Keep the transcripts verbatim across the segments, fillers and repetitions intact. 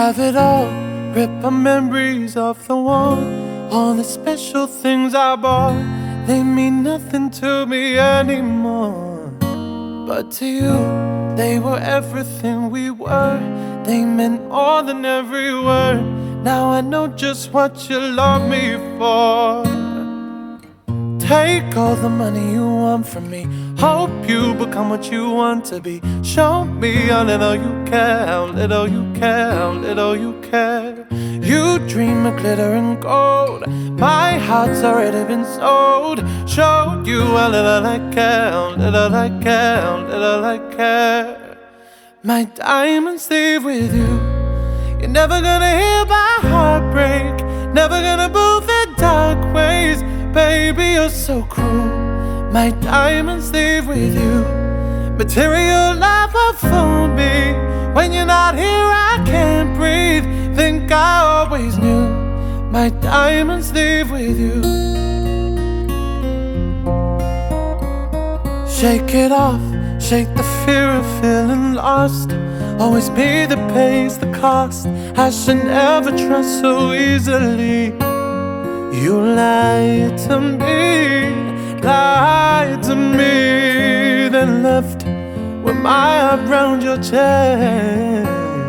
have it all, rip my memories off the wall. All the special things I bought, they mean nothing to me anymore. But to you, they were everything we were. They meant more than every word. Now I know just what you love me for. Take all the money you want from me. Hope you become what you want to be. Show me how little you care, how little you care, how little you care. You dream of glitter and gold. My heart's already been sold. Showed you how little I care, how little I care, how little I care. My diamonds leave with you. You're never gonna hear my heart break. Never gonna move the dark ways. Baby, you're so cruel. My diamonds leave with you. Material love will fool me. When you're not here I can't breathe. Think I always knew. My diamonds leave with you. Shake it off, shake the fear of feeling lost. Always me that pays the cost. I should never trust so easily. You lied to me, lied to me, then left with my arm around your chest.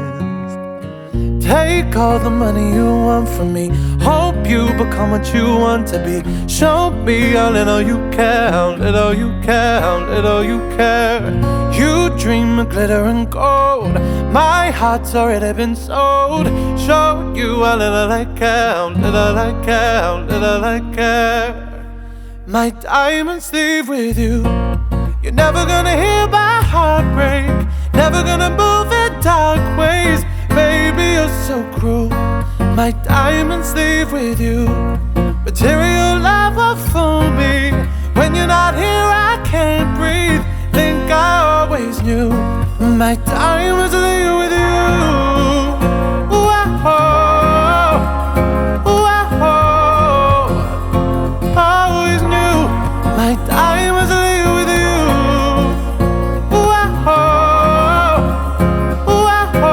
Take all the money you want from me. Hope you become what you want to be. Show me how little you care, how little you care, how little you care. You dream of glitter and gold. My heart's already been sold. Showed you how little I care, how little I care, how little I care. My diamonds leave with you. You're never gonna hear my heart break. Never gonna move the dark ways. Baby, you're so cruel. My diamonds leave with you. Material love will fool me. When you're not here I can't breathe. Think I always knew. My diamonds leave with you. Whoa, whoa, always knew. My diamonds leave with you. Whoa, whoa,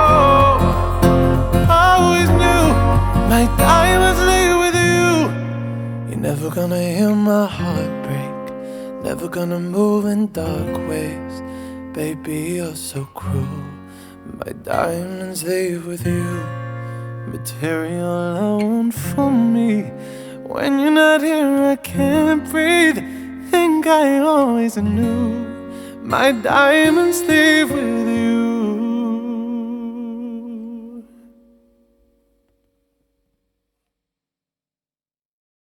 always knew. My diamonds leave with you. You're never gonna hear my heart break. Never gonna move in dark ways. Baby, you're so cruel. My diamonds leave with you. Material won't fool me. When you're not here I can't breathe. Think I always knew. My diamonds leave with you.